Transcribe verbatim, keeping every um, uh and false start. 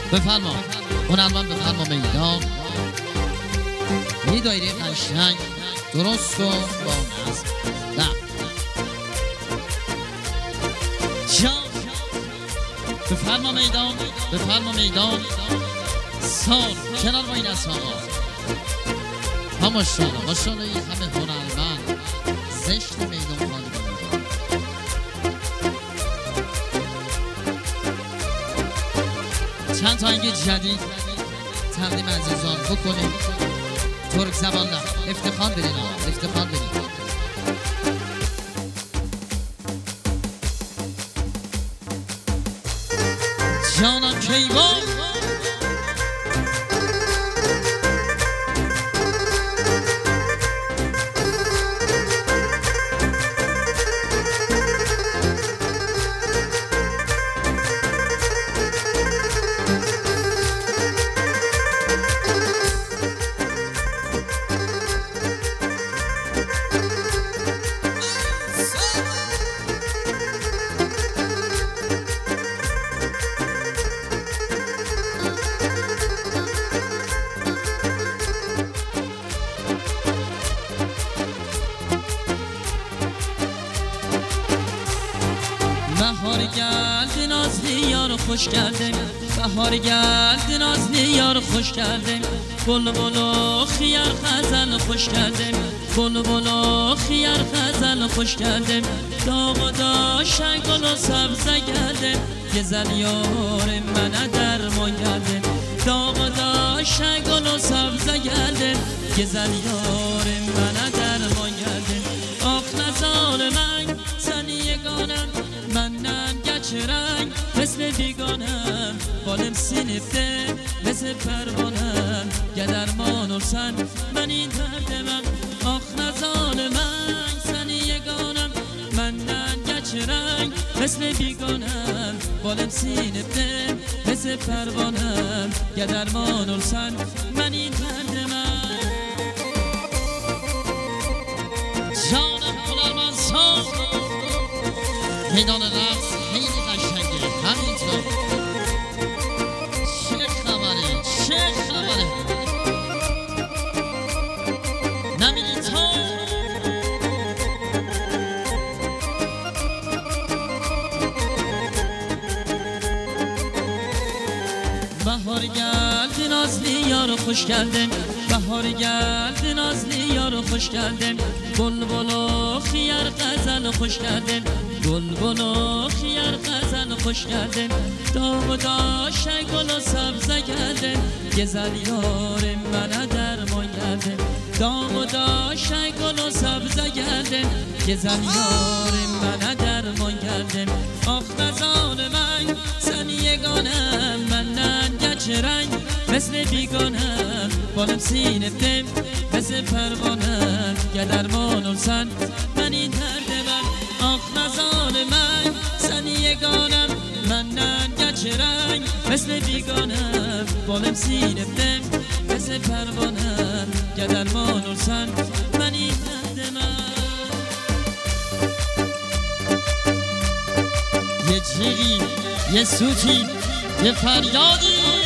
بفرما هنرمند بفرما میدان یه دایره قشنگ درست و با نظم. نه جان بفرما میدان بفرما میدان سال کنار با این اصحابا ها ماشاءالله ماشاءالله این همه هنرمند زشت میدان خالی بمیدان. چند تا آهنگ جدید تقدیم عزیزان بکنیم ترک زبان نه افتخار بدین آقا افتخار بدین. جانم کیوان بهار گرد نازلی یارو خوش کردم بهار گرد نازلی یارو خوش کردم بلو بلو خیار خزل خوش کردم بلو بلو خیار خزل خوش کردم داغ و داشتن گل و سبزه کردم گزل یار من درمان کردم داغ و داشتن گل و سبزه کردم گزل یار من درمان کردم آخ نزال من سنی یگانم منن گچ رنگ مثل بیگانم بالم سینفته مثل پروانم گدرمان ارسن من این دردمم آخ نزال من سنی یگانم منن گچ رنگ مثل بیگانم بالم سینفته مثل پروانم گدرمان ارسن من این دردمم. جانم هنرمند ساز میدان رقص خیلی قشنگه همینطور. چه خبره چه خبره نمیدی تو بهار گرد نازلی یارو خوش کردم بهار گرد نازلی یارو خوش کردم بل بلو خیار غزل خوش کردم گل گل و خیار غزل خوش کردم داغ و داشتن گل و سبزه کردم گزل یار من درمان کردم داغ و داشتن گل و سبزه کردم گزل یار من درمان کردم آخ نزال من سنی یگانم منن گچ رنگ مثل بیگانم بالم سینفتم مثل پروانم گدرمان ارسن من این دردمم آخ نزال من سنی یگانم منن گچ رنگ مثل بیگانم بالم سینفتم مثل پروانم گدرمان ارسن من این دردمم. یه جیغی یه سوتی یه فریادی